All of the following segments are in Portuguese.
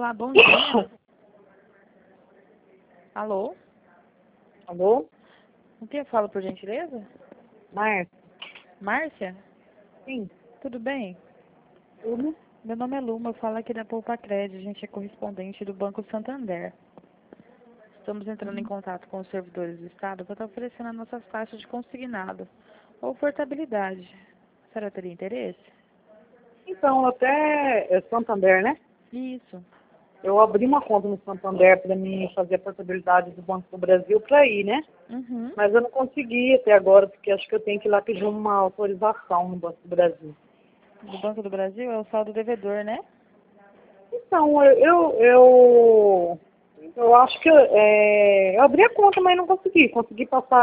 Olá, bom dia. Alô? Alô? Com quem eu falo, por gentileza? Márcia? Márcia? Sim. Tudo bem? Tudo? Meu nome é Luma, eu falo aqui da Poupa Crédito, a gente é correspondente do Banco Santander. Estamos entrando em contato com os servidores do Estado para estar oferecendo as nossas taxas de consignado ou portabilidade. A senhora teria interesse? Então, até é Santander, né? Isso. Eu abri uma conta no Santander para mim fazer a portabilidade do Banco do Brasil para ir, né? Uhum. Mas eu não consegui até agora, porque acho que eu tenho que ir lá pedir uma autorização no Banco do Brasil. Do Banco do Brasil é o saldo devedor, né? Então, eu acho que eu abri a conta, mas não consegui. Consegui passar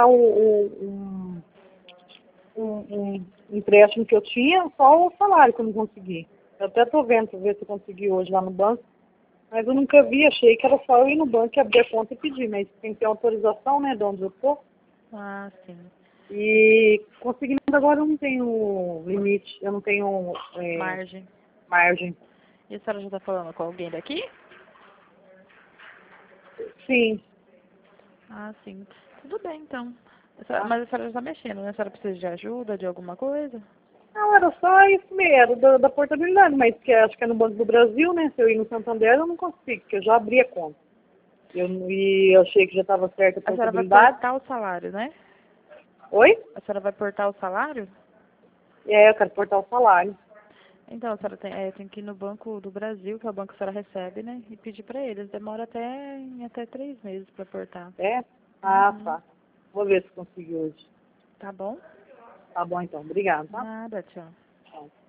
um empréstimo que eu tinha, só o salário que eu não consegui. Eu até estou vendo para ver se eu consegui hoje lá no banco, mas eu nunca vi, achei que era só eu ir no banco e abrir a conta e pedir, mas tem que ter autorização, né, de onde eu estou. Ah, sim. E conseguindo agora eu não tenho limite, eu não tenho Margem. margem. E a senhora já está falando com alguém daqui? Sim, Ah, sim. Tudo bem, então. tá. Mas a senhora já está mexendo, né? A senhora precisa de ajuda, de alguma coisa? Não, era só isso mesmo, da portabilidade, mas que acho que é no Banco do Brasil, né? Se eu ir no Santander, eu não consigo, porque eu já abri a conta. Eu achei que já estava certa a A senhora vai portabilidade. portar o salário, né? Oi? A senhora vai portar o salário? É, eu quero portar o salário. Então, a senhora tem que ir no Banco do Brasil, que é o banco que a senhora recebe, né? E pedir para eles. Demora até 3 meses para portar. É? Ah, Uhum. tá. Vou ver se consigo hoje. Tá bom? Tá bom então. Obrigado, tá? Nada, tchau. Tchau.